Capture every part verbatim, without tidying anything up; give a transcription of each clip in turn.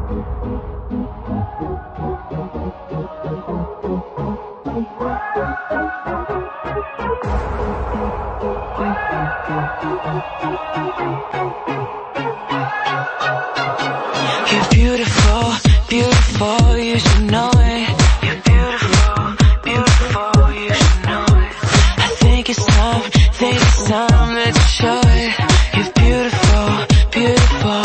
You're beautiful, beautiful, you should know it. You're beautiful, beautiful, you should know it. I think it's time, think it's time that you show it. You're beautiful, beautiful.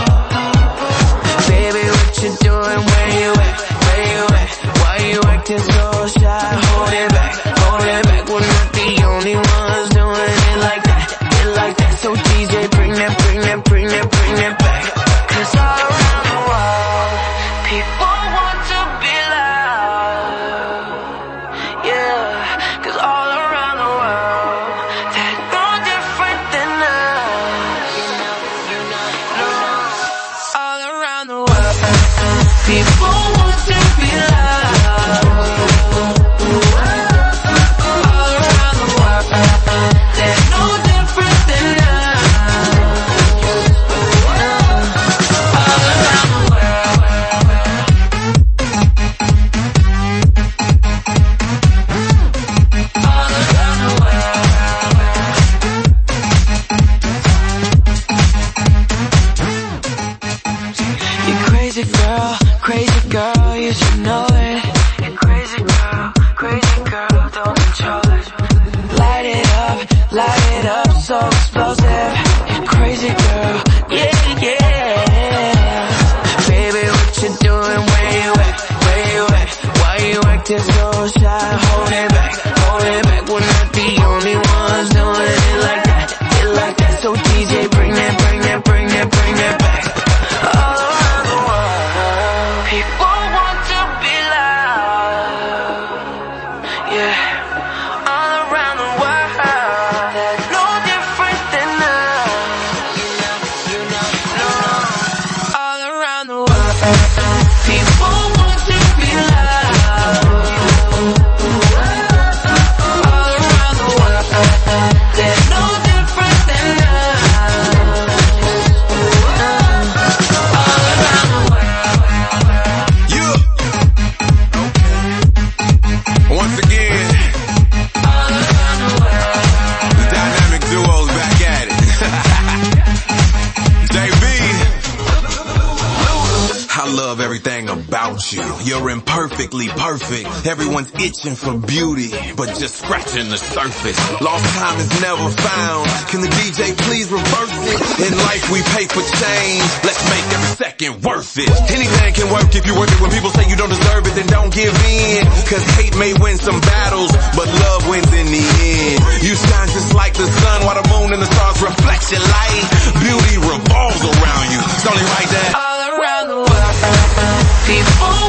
Baby, what you doing, where you at, where you at? Why you acting so shy, hold it back, hold it back. We're not the only ones doing it like that, it like that. So D J, bring that, bring that, bring that, bring that back. Cause all around the world, people want to be loved. Yeah, cause all around the world, they're no different than us. No, all around the world, people want to be loved. All around the world, they're no different than us. Crazy girl, crazy girl, you should know it. You're crazy girl, crazy girl, don't control it. Light it up, light it up, so explosive. You're crazy girl, yeah, yeah. Baby, what you doing, where you at, where you at? Why you acting so shy, hold it back, hold it back. We're not the only ones doing it like that, it like that. So D J, bring that, bring that, bring that, bring that back. All around the world, people want to be loved. Yeah, all around the world, they're no different than us. No, all around the world, people want to be loved. All around the world, they're no different than us. Once again, the dynamic duo's back at it. J B, I love everything about you. You're imperfectly perfect. Everyone's itching for beauty, but just scratching the surface. Lost time is never found. Can the D J please reverse it? In life we pay for change. Let's make every second worth it. Anything can work if you work it. When people say you don't deserve it, then don't give in. Cause hate may win some battles, but love wins in the end. You shine just like the sun, while the moon and the stars reflect your light. Beauty revolves around you. It's only right that All around the world, people